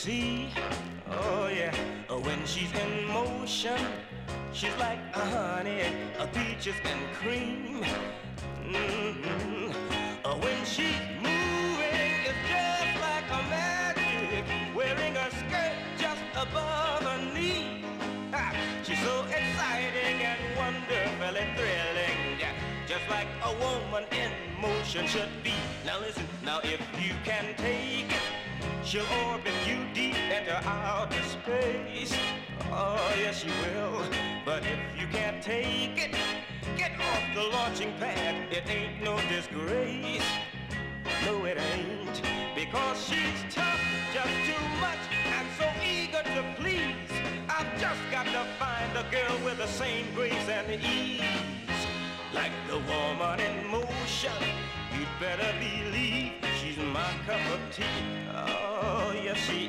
see. Oh yeah, when she's in motion, she's like honey, peaches and cream. Mm-hmm. When she's moving, it's just like a magic, wearing a skirt just above her knee. She's so exciting and wonderfully thrilling, yeah, just like a woman in motion should be. Now listen, now if you can take it, she'll orbit you deep into outer space. Oh yes she will, but if you can't take it, get off the launching pad, it ain't no disgrace. No it ain't, because she's tough, just too much, and so eager to please. I've just got to find a girl with the same grace and ease, like the woman in motion. You'd better believe she's my cup of tea. Oh yes she